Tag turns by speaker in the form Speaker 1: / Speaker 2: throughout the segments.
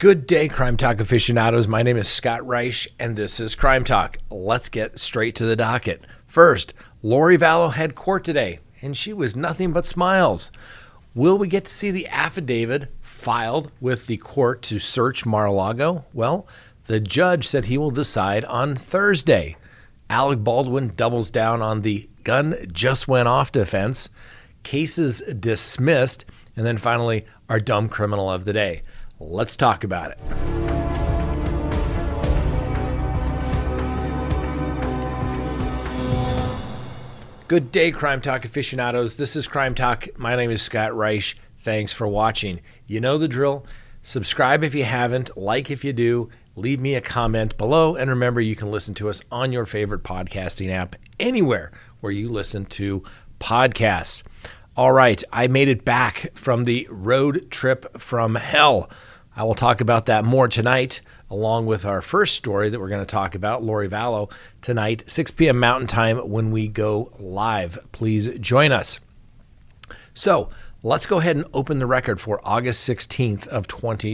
Speaker 1: Good day, Crime Talk aficionados. My name is Scott Reich, and this is Crime Talk. Let's get straight to the docket. First, Lori Vallow had court today, and she was nothing but smiles. Will we get to see the affidavit filed with the court to search Mar-a-Lago? Well, the judge said he will decide on Thursday. Alec Baldwin doubles down on the gun just went off defense, cases dismissed, and then finally, our dumb criminal of the day. Let's talk about it. Good day, Crime Talk aficionados. This is Crime Talk. My name is Scott Reich. Thanks for watching. You know the drill. Subscribe if you haven't, like if you do, leave me a comment below, and remember you can listen to us on your favorite podcasting app anywhere where you listen to podcasts. All right, I made it back from the road trip from hell. I will talk about that more tonight, along with our first story that we're going to talk about, Lori Vallow, tonight, 6 p.m. Mountain Time when we go live. Please join us. So let's go ahead and open the record for August 16th of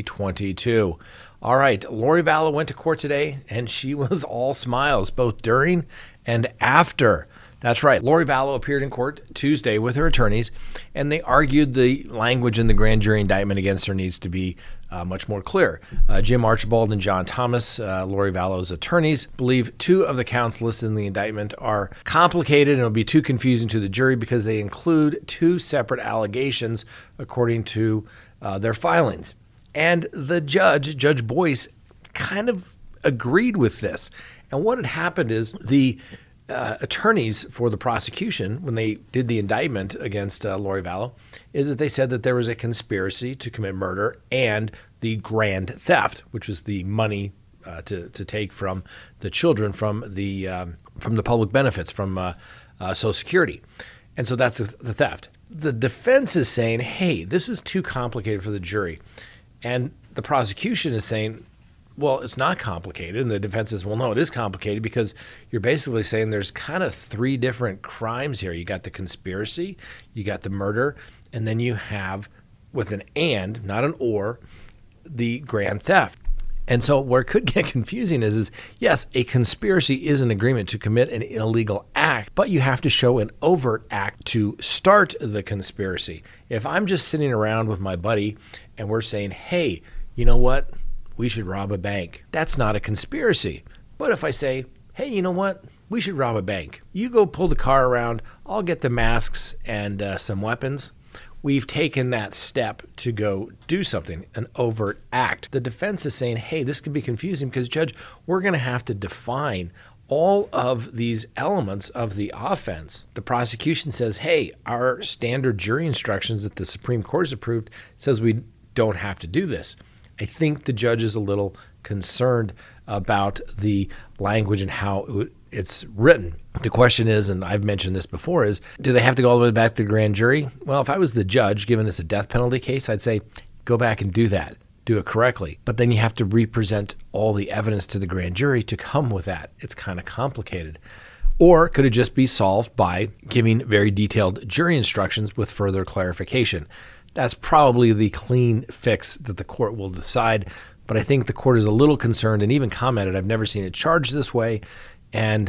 Speaker 1: 2022. All right, Lori Vallow went to court today, and she was all smiles, both during and after. That's right. Lori Vallow appeared in court Tuesday with her attorneys, and they argued the language in the grand jury indictment against her needs to be much more clear. Jim Archibald and John Thomas, Lori Vallow's attorneys, believe two of the counts listed in the indictment are complicated and will be too confusing to the jury because they include two separate allegations according to their filings. And the judge, Judge Boyce, kind of agreed with this. And what had happened is the attorneys for the prosecution, when they did the indictment against Lori Vallow, is that they said that there was a conspiracy to commit murder and the grand theft, which was the money to take from the children from the public benefits from Social Security. And so that's the theft. The defense is saying, hey, this is too complicated for the jury. And the prosecution is saying, well, it's not complicated. And the defense says, well, no, it is complicated because you're basically saying there's kind of three different crimes here. You got the conspiracy, you got the murder, and then you have, with an and, not an or, the grand theft. And so where it could get confusing is yes, a conspiracy is an agreement to commit an illegal act, but you have to show an overt act to start the conspiracy. If I'm just sitting around with my buddy and we're saying, hey, you know what? We should rob a bank. That's not a conspiracy. But if I say, hey, you know what? We should rob a bank. You go pull the car around. I'll get the masks and some weapons. We've taken that step to go do something, an overt act. The defense is saying, hey, this could be confusing because, Judge, we're going to have to define all of these elements of the offense. The prosecution says, hey, our standard jury instructions that the Supreme Court has approved says we don't have to do this. I think the judge is a little concerned about the language and how it's written. The question is, and I've mentioned this before, is do they have to go all the way back to the grand jury? Well, if I was the judge, given this a death penalty case, I'd say go back and do that. Do it correctly. But then you have to represent all the evidence to the grand jury to come with that. It's kind of complicated. Or could it just be solved by giving very detailed jury instructions with further clarification? That's probably the clean fix that the court will decide. But I think the court is a little concerned and even commented, I've never seen it charged this way. And,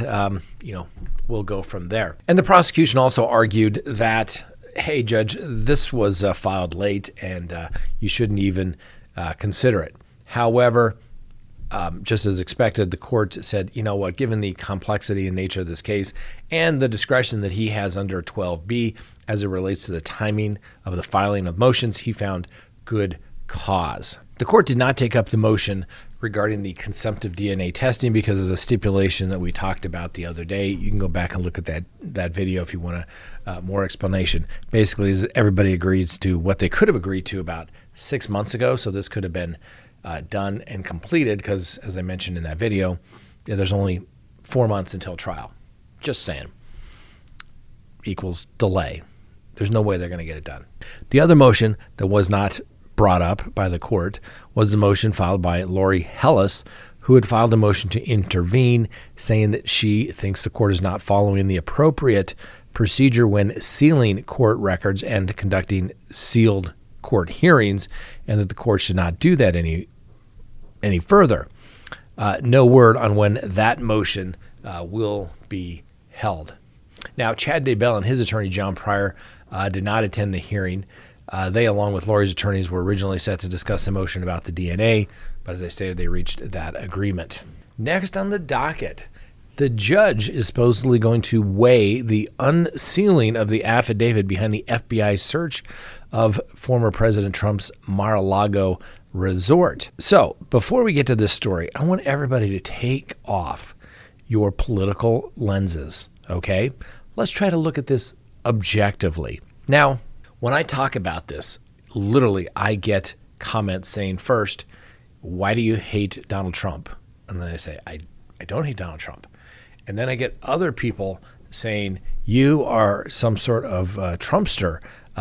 Speaker 1: we'll go from there. And the prosecution also argued that, hey, Judge, this was filed late and you shouldn't even consider it. However, just as expected, the court said, you know what, given the complexity and nature of this case and the discretion that he has under 12B as it relates to the timing of the filing of motions, he found good cause. The court did not take up the motion regarding the consumptive DNA testing because of the stipulation that we talked about the other day. You can go back and look at that video if you want more explanation. Basically, everybody agrees to what they could have agreed to about 6 months ago, so this could have been done and completed because, as I mentioned in that video, there's only 4 months until trial. Just saying. Equals delay. There's no way they're going to get it done. The other motion that was not brought up by the court was the motion filed by Lori Hellis, who had filed a motion to intervene, saying that she thinks the court is not following the appropriate procedure when sealing court records and conducting sealed court hearings, and that the court should not do that any further. No word on when that motion will be held. Now, Chad Daybell and his attorney, John Pryor, did not attend the hearing. They, along with Lori's attorneys, were originally set to discuss the motion about the DNA, but as I stated, they reached that agreement. Next on the docket, the judge is supposedly going to weigh the unsealing of the affidavit behind the FBI search of former President Trump's Mar-a-Lago resort. So, before we get to this story, I want everybody to take off your political lenses, okay? Let's try to look at this objectively. Now, when I talk about this, literally I get comments saying, first, why do you hate Donald Trump? And then I say, I don't hate Donald Trump. And then I get other people saying, you are some sort of Trumpster.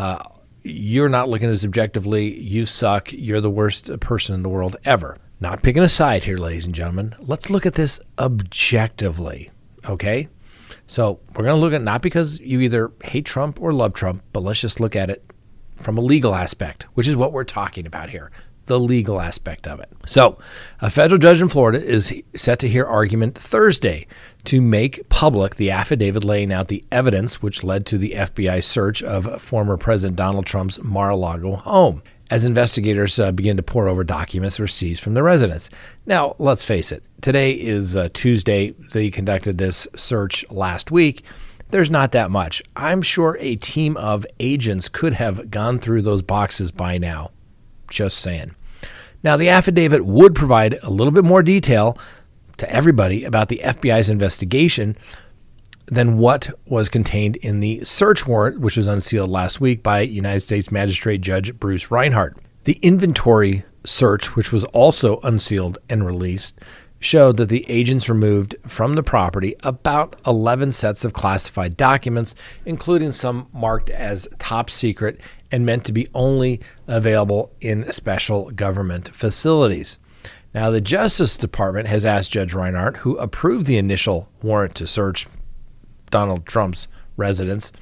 Speaker 1: You're not looking at this objectively. You suck. You're the worst person in the world ever. Not picking a side here, ladies and gentlemen. Let's look at this objectively, okay? So we're going to look at not because you either hate Trump or love Trump, but let's just look at it from a legal aspect, which is what we're talking about here, the legal aspect of it. So a federal judge in Florida is set to hear argument Thursday to make public the affidavit laying out the evidence which led to the FBI search of former President Donald Trump's Mar-a-Lago home, as investigators begin to pore over documents that were seized from the residence. Now, let's face it. Today is Tuesday. They conducted this search last week. There's not that much. I'm sure a team of agents could have gone through those boxes by now. Just saying. Now, the affidavit would provide a little bit more detail to everybody about the FBI's investigation than what was contained in the search warrant, which was unsealed last week by United States Magistrate Judge Bruce Reinhart. The inventory search, which was also unsealed and released, showed that the agents removed from the property about 11 sets of classified documents, including some marked as top secret and meant to be only available in special government facilities. Now, the Justice Department has asked Judge Reinhart, who approved the initial warrant to search Donald Trump's residence,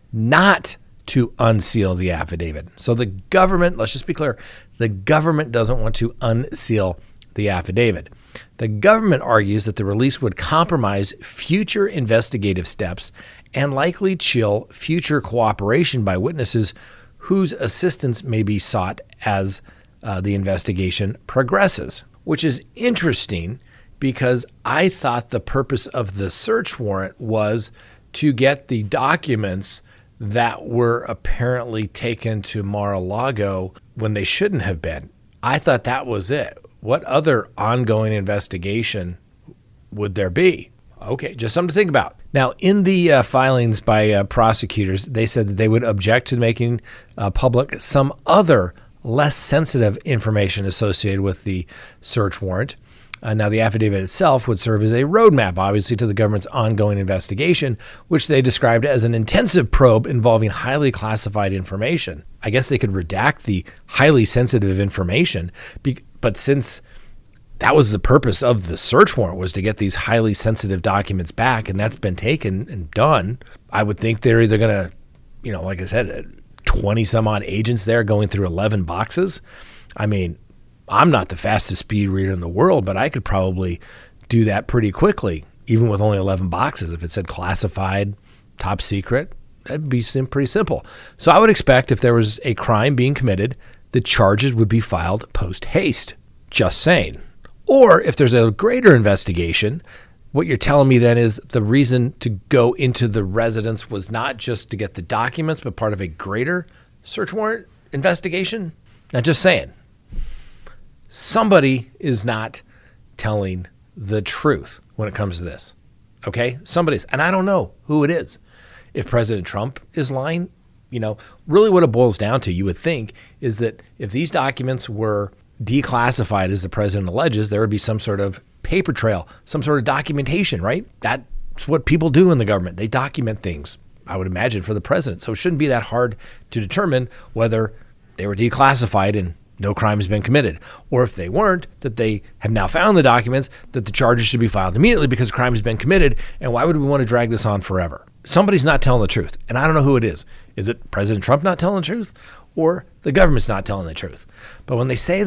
Speaker 1: not to unseal the affidavit. So the government, let's just be clear, the government doesn't want to unseal the affidavit. The government argues that the release would compromise future investigative steps and likely chill future cooperation by witnesses whose assistance may be sought as the investigation progresses, which is interesting because I thought the purpose of the search warrant was to get the documents that were apparently taken to Mar-a-Lago when they shouldn't have been. I thought that was it. What other ongoing investigation would there be? Okay, just something to think about. Now, in the filings by prosecutors, they said that they would object to making public some other less sensitive information associated with the search warrant. Now, the affidavit itself would serve as a roadmap, obviously, to the government's ongoing investigation, which they described as an intensive probe involving highly classified information. I guess they could redact the highly sensitive information, but since that was the purpose of the search warrant, was to get these highly sensitive documents back, and that's been taken and done, I would think they're either going to, like I said, 20-some-odd agents there going through 11 boxes. I mean, I'm not the fastest speed reader in the world, but I could probably do that pretty quickly, even with only 11 boxes. If it said classified, top secret, that'd be pretty simple. So I would expect if there was a crime being committed, the charges would be filed post-haste. Just saying. Or if there's a greater investigation, what you're telling me then is the reason to go into the residence was not just to get the documents, but part of a greater search warrant investigation? Now, just saying. Somebody is not telling the truth when it comes to this. Okay? Somebody's. And I don't know who it is. If President Trump is lying, really what it boils down to, you would think, is that if these documents were declassified as the president alleges, there would be some sort of paper trail, some sort of documentation, right? That's what people do in the government. They document things, I would imagine, for the president. So it shouldn't be that hard to determine whether they were declassified and no crime has been committed. Or if they weren't, that they have now found the documents, that the charges should be filed immediately because a crime has been committed. And why would we want to drag this on forever? Somebody's not telling the truth. And I don't know who it is. Is it President Trump not telling the truth? Or the government's not telling the truth? But when they say that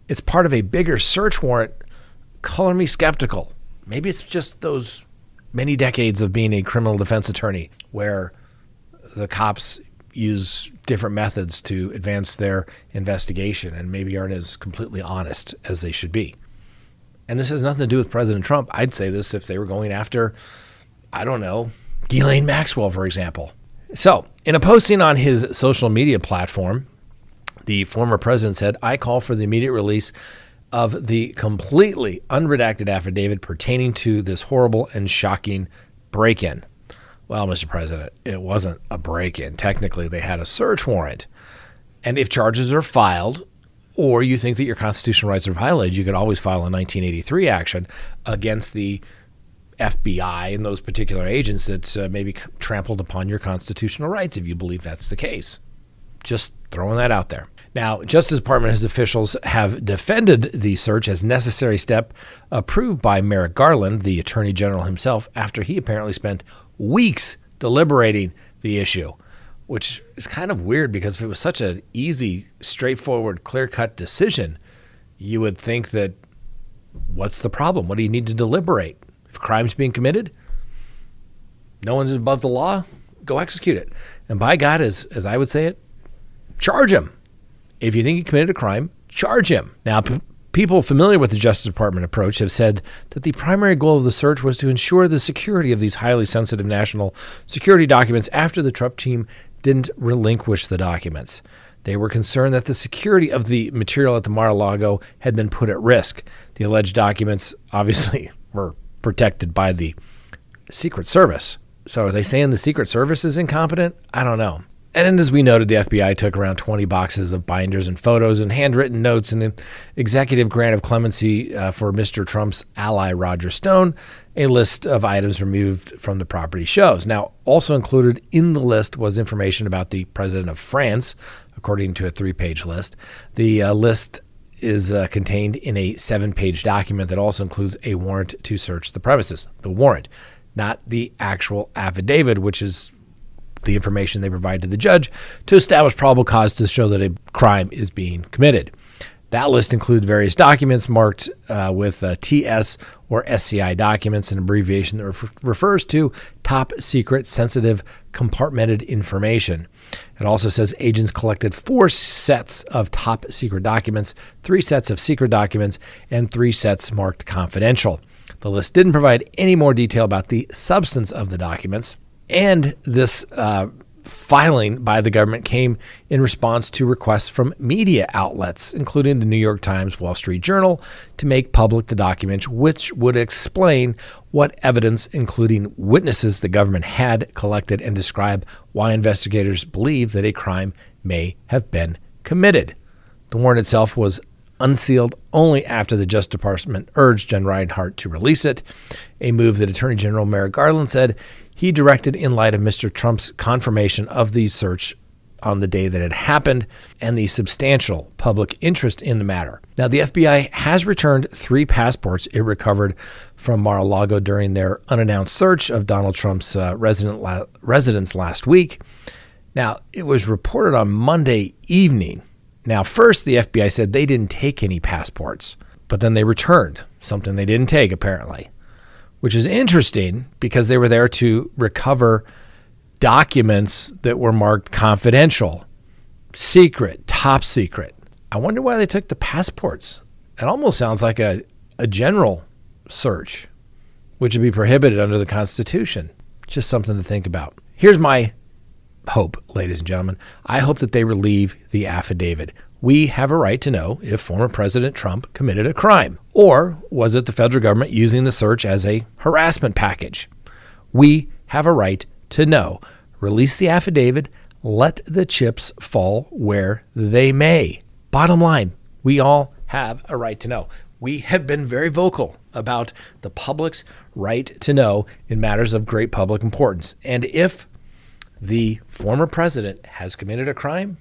Speaker 1: it's part of a bigger search warrant, color me skeptical. Maybe it's just those many decades of being a criminal defense attorney where the cops use different methods to advance their investigation and maybe aren't as completely honest as they should be. And this has nothing to do with President Trump. I'd say this if they were going after, I don't know, Ghislaine Maxwell, for example. So, in a posting on his social media platform, the former president said, "I call for the immediate release of the completely unredacted affidavit pertaining to this horrible and shocking break-in." Well, Mr. President, it wasn't a break-in. Technically, they had a search warrant. And if charges are filed, or you think that your constitutional rights are violated, you could always file a 1983 action against the FBI and those particular agents that maybe trampled upon your constitutional rights if you believe that's the case. Just throwing that out there. Now, Justice Department and his officials have defended the search as necessary step approved by Merrick Garland, the Attorney General himself, after he apparently spent weeks deliberating the issue, which is kind of weird because if it was such an easy, straightforward, clear-cut decision, you would think that what's the problem? What do you need to deliberate? If a crime's being committed, no one's above the law, go execute it. And by God, as I would say it, charge him. If you think he committed a crime, charge him. Now, people familiar with the Justice Department approach have said that the primary goal of the search was to ensure the security of these highly sensitive national security documents after the Trump team didn't relinquish the documents. They were concerned that the security of the material at the Mar-a-Lago had been put at risk. The alleged documents obviously were protected by the Secret Service. So are they saying the Secret Service is incompetent? I don't know. And as we noted, the FBI took around 20 boxes of binders and photos and handwritten notes and an executive grant of clemency for Mr. Trump's ally, Roger Stone. A list of items removed from the property shows. Now, also included in the list was information about the president of France, according to a 3-page list. The list is contained in a 7-page document that also includes a warrant to search the premises. The warrant, not the actual affidavit, which is the information they provide to the judge to establish probable cause to show that a crime is being committed. That list includes various documents marked with TS or SCI documents, an abbreviation that refers to top secret, sensitive, compartmented information. It also says agents collected 4 sets of top secret documents, 3 sets of secret documents, and 3 sets marked confidential. The list didn't provide any more detail about the substance of the documents. And this filing by the government came in response to requests from media outlets, including the New York Times, Wall Street Journal, to make public the documents, which would explain what evidence, including witnesses the government had collected, and describe why investigators believe that a crime may have been committed. The warrant itself was unsealed only after the Justice Department urged Jen Reinhart to release it, a move that Attorney General Merrick Garland said he directed in light of Mr. Trump's confirmation of the search on the day that it happened and the substantial public interest in the matter. Now, the FBI has returned 3 passports it recovered from Mar-a-Lago during their unannounced search of Donald Trump's residence last week. Now, it was reported on Monday evening. Now, first, the FBI said they didn't take any passports, but then they returned something they didn't take, apparently, which is interesting because they were there to recover documents that were marked confidential, secret, top secret. I wonder why they took the passports. It almost sounds like a general search, which would be prohibited under the Constitution. Just something to think about. Here's my hope, ladies and gentlemen. I hope that they relieve the affidavit. We have a right to know if former President Trump committed a crime, or was it the federal government using the search as a harassment package? We have a right to know. Release the affidavit. Let the chips fall where they may. Bottom line, we all have a right to know. We have been very vocal about the public's right to know in matters of great public importance. And if the former president has committed a crime,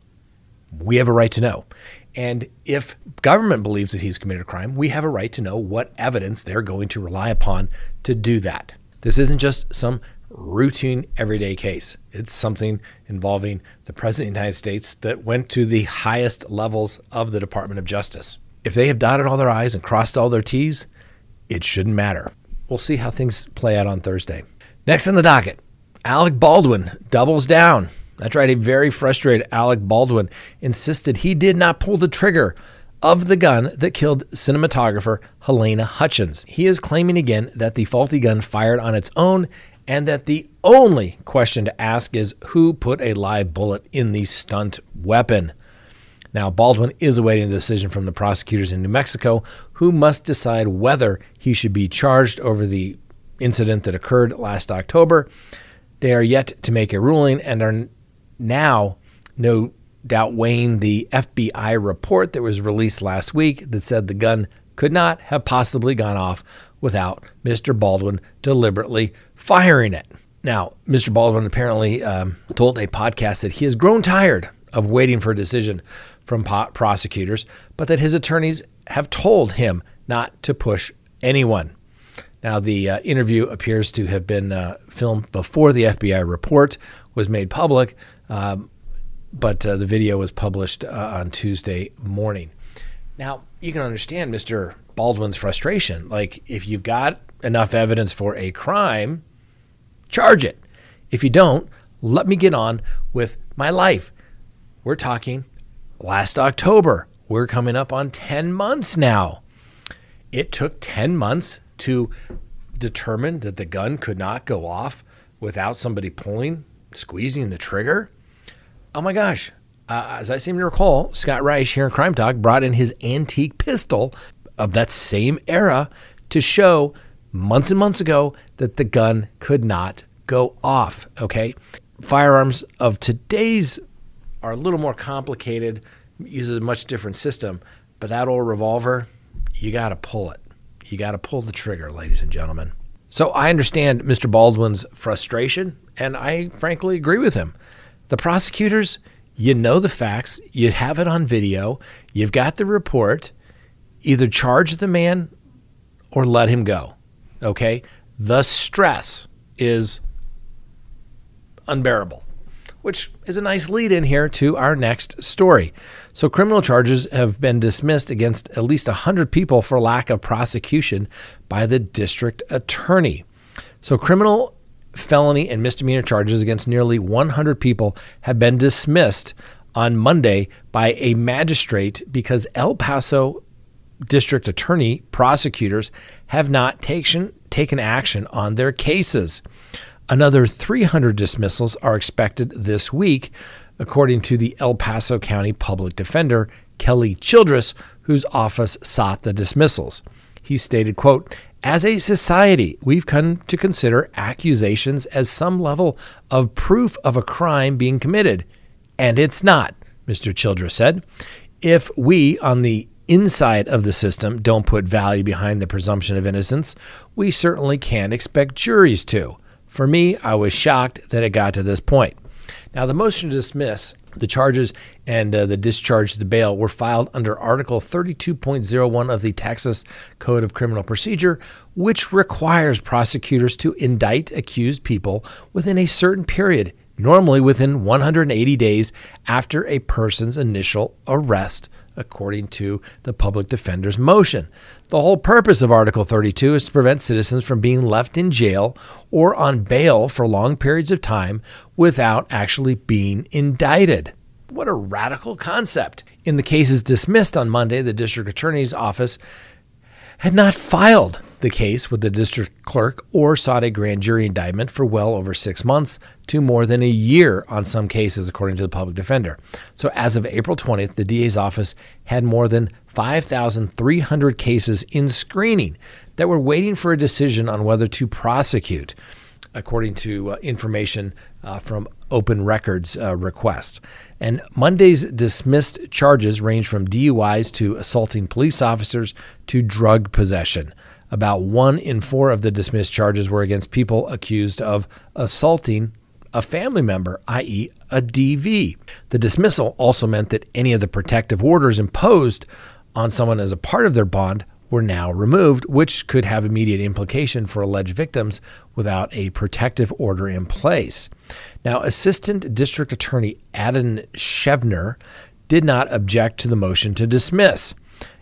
Speaker 1: we have a right to know. And if government believes that he's committed a crime, we have a right to know what evidence they're going to rely upon to do that. This isn't just some routine everyday case. It's something involving the President of the United States that went to the highest levels of the Department of Justice. If they have dotted all their I's and crossed all their T's, it shouldn't matter. We'll see how things play out on Thursday. Next on the docket, Alec Baldwin doubles down. That's right, a very frustrated Alec Baldwin insisted he did not pull the trigger of the gun that killed cinematographer Halyna Hutchins. He is claiming again that the faulty gun fired on its own and that the only question to ask is who put a live bullet in the stunt weapon. Now, Baldwin is awaiting a decision from the prosecutors in New Mexico, who must decide whether he should be charged over the incident that occurred last October. They are yet to make a ruling and are now no doubt weighing the FBI report that was released last week that said the gun could not have possibly gone off without Mr. Baldwin deliberately firing it. Now, Mr. Baldwin apparently told a podcast that he has grown tired of waiting for a decision from prosecutors, but that his attorneys have told him not to push anyone. Now, the interview appears to have been filmed before the FBI report was made public, but the video was published on Tuesday morning. Now, you can understand Mr. Baldwin's frustration. Like, if you've got enough evidence for a crime, charge it. If you don't, let me get on with my life. We're talking last October. We're coming up on 10 months now. It took 10 months to determine that the gun could not go off without somebody squeezing the trigger. Oh my gosh. As I seem to recall, Scott Reich here in Crime Talk brought in his antique pistol of that same era to show months and months ago that the gun could not go off. Okay. Firearms of today's are a little more complicated, uses a much different system, but that old revolver, you got to pull it. You got to pull the trigger, ladies and gentlemen. So I understand Mr. Baldwin's frustration, and I frankly agree with him. The prosecutors, you know the facts, you have it on video, you've got the report, either charge the man or let him go, okay? The stress is unbearable, which is a nice lead in here to our next story. So criminal charges have been dismissed against at least 100 people for lack of prosecution by the district attorney. So criminal, felony, and misdemeanor charges against nearly 100 people have been dismissed on Monday by a magistrate because El Paso district attorney prosecutors have not taken action on their cases. Another 300 dismissals are expected this week, according to the El Paso County Public Defender, Kelly Childress, whose office sought the dismissals. He stated, quote, "As a society, we've come to consider accusations as some level of proof of a crime being committed, and it's not," Mr. Childress said. "If we, on the inside of the system, don't put value behind the presumption of innocence, we certainly can't expect juries to. For me, I was shocked that it got to this point." Now, the motion to dismiss the charges and the discharge to bail were filed under Article 32.01 of the Texas Code of Criminal Procedure, which requires prosecutors to indict accused people within a certain period, normally within 180 days after a person's initial arrest, according to the public defender's motion. The whole purpose of Article 32 is to prevent citizens from being left in jail or on bail for long periods of time without actually being indicted. What a radical concept. In the cases dismissed on Monday, the district attorney's office had not filed the case with the district clerk or sought a grand jury indictment for well over 6 months to more than a year on some cases, according to the public defender. So as of April 20th, the DA's office had more than 5,300 cases in screening that were waiting for a decision on whether to prosecute, according to information from Open Records request. And Monday's dismissed charges range from DUIs to assaulting police officers to drug possession. About 1 in 4 of the dismissed charges were against people accused of assaulting a family member, i.e. a DV. The dismissal also meant that any of the protective orders imposed on someone as a part of their bond were now removed, which could have immediate implication for alleged victims without a protective order in place. Now, Assistant District Attorney Adam Shevner did not object to the motion to dismiss.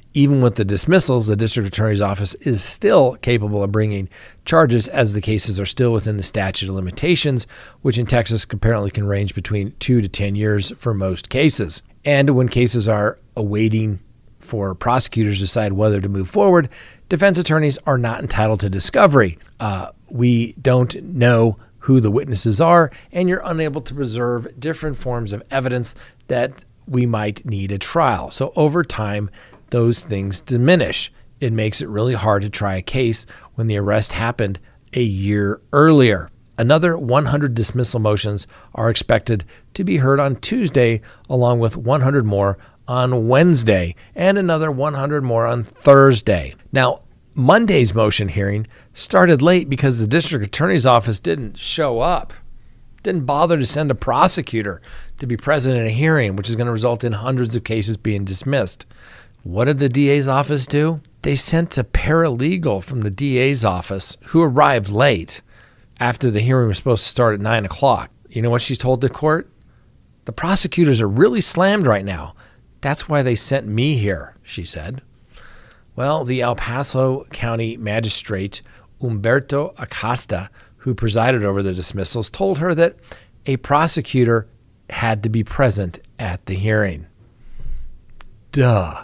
Speaker 1: Even with the dismissals, the district attorney's office is still capable of bringing charges as the cases are still within the statute of limitations, which in Texas apparently can range between 2 to 10 years for most cases. And when cases are awaiting for prosecutors to decide whether to move forward, defense attorneys are not entitled to discovery. We don't know who the witnesses are, and you're unable to preserve different forms of evidence that we might need at trial. So over time, those things diminish. It makes it really hard to try a case when the arrest happened a year earlier. Another 100 dismissal motions are expected to be heard on Tuesday, along with 100 more on Wednesday and another 100 more on Thursday. Now, Monday's motion hearing started late because the district attorney's office didn't show up, didn't bother to send a prosecutor to be present in a hearing, which is going to result in hundreds of cases being dismissed. What did the DA's office do? They sent a paralegal from the DA's office who arrived late after the hearing was supposed to start at 9 o'clock. You know what she told the court? The prosecutors are really slammed right now. That's why they sent me here, she said. Well, the El Paso County Magistrate, Humberto Acosta, who presided over the dismissals, told her that a prosecutor had to be present at the hearing. Duh.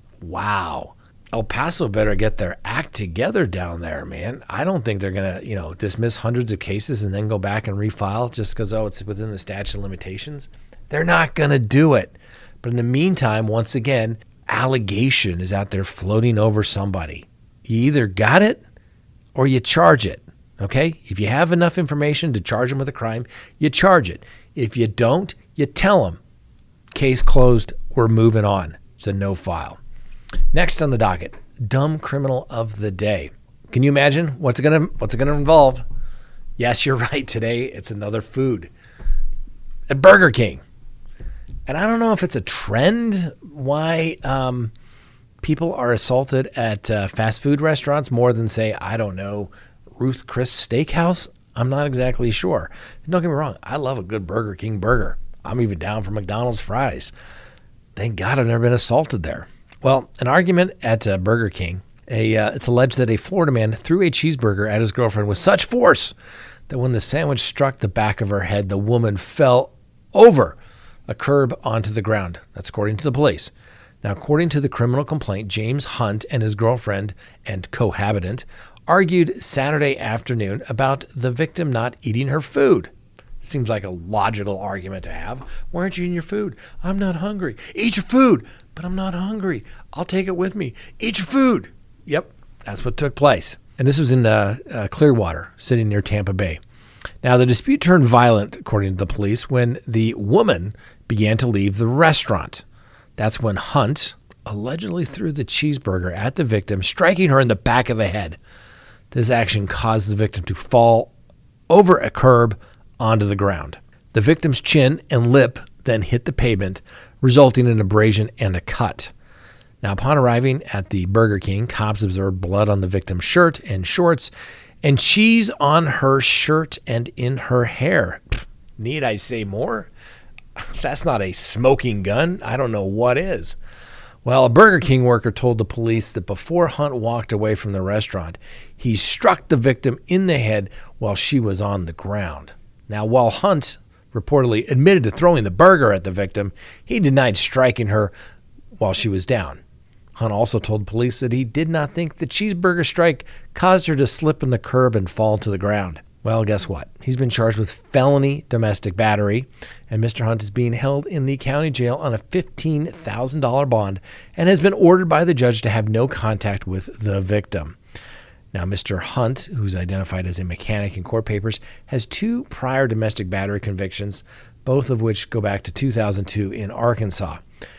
Speaker 1: Wow. El Paso better get their act together down there, man. I don't think they're going to, dismiss hundreds of cases and then go back and refile just because, it's within the statute of limitations. They're not going to do it. But in the meantime, once again, allegation is out there floating over somebody. You either got it or you charge it, okay? If you have enough information to charge them with a crime, you charge it. If you don't, you tell them. Case closed, we're moving on. It's a no file. Next on the docket, dumb criminal of the day. Can you imagine what's it gonna involve? Yes, you're right. Today it's another food at Burger King, and I don't know if it's a trend why people are assaulted at fast food restaurants more than say Ruth Chris Steakhouse. I'm not exactly sure. Don't get me wrong. I love a good Burger King burger. I'm even down for McDonald's fries. Thank God I've never been assaulted there. Well, an argument at Burger King, it's alleged that a Florida man threw a cheeseburger at his girlfriend with such force that when the sandwich struck the back of her head, the woman fell over a curb onto the ground. That's according to the police. Now, according to the criminal complaint, James Hunt and his girlfriend and cohabitant argued Saturday afternoon about the victim not eating her food. Seems like a logical argument to have. Why aren't you eating your food? I'm not hungry. Eat your food. But I'm not hungry. I'll take it with me. Eat your food. Yep, that's what took place. And this was in Clearwater, sitting near Tampa Bay. Now, the dispute turned violent, according to the police, when the woman began to leave the restaurant. That's when Hunt allegedly threw the cheeseburger at the victim, striking her in the back of the head. This action caused the victim to fall over a curb onto the ground. The victim's chin and lip then hit the pavement, resulting in an abrasion and a cut. Now, upon arriving at the Burger King, cops observed blood on the victim's shirt and shorts and cheese on her shirt and in her hair. Need I say more? That's not a smoking gun. I don't know what is. Well, a Burger King worker told the police that before Hunt walked away from the restaurant, he struck the victim in the head while she was on the ground. Now, while Hunt reportedly admitted to throwing the burger at the victim, he denied striking her while she was down. Hunt also told police that he did not think the cheeseburger strike caused her to slip on the curb and fall to the ground. Well, guess what? He's been charged with felony domestic battery, and Mr. Hunt is being held in the county jail on a $15,000 bond and has been ordered by the judge to have no contact with the victim. Now, Mr. Hunt, who's identified as a mechanic in court papers, has 2 prior domestic battery convictions, both of which go back to 2002 in Arkansas.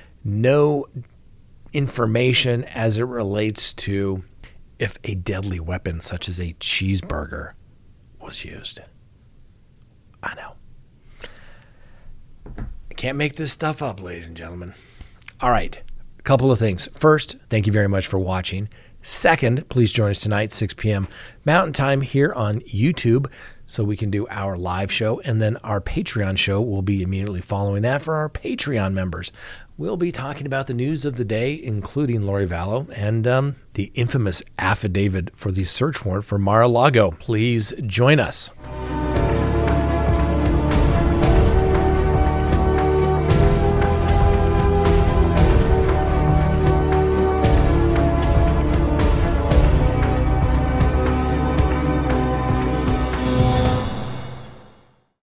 Speaker 1: No information as it relates to if a deadly weapon such as a cheeseburger was used. I know. I can't make this stuff up, ladies and gentlemen. All right, a couple of things. First, thank you very much for watching. Second, please join us tonight, 6 p.m. Mountain Time here on YouTube so we can do our live show. And then our Patreon show will be immediately following that for our Patreon members. we'll be talking about the news of the day, including Lori Vallow and the infamous affidavit for the search warrant for Mar-a-Lago. Please join us.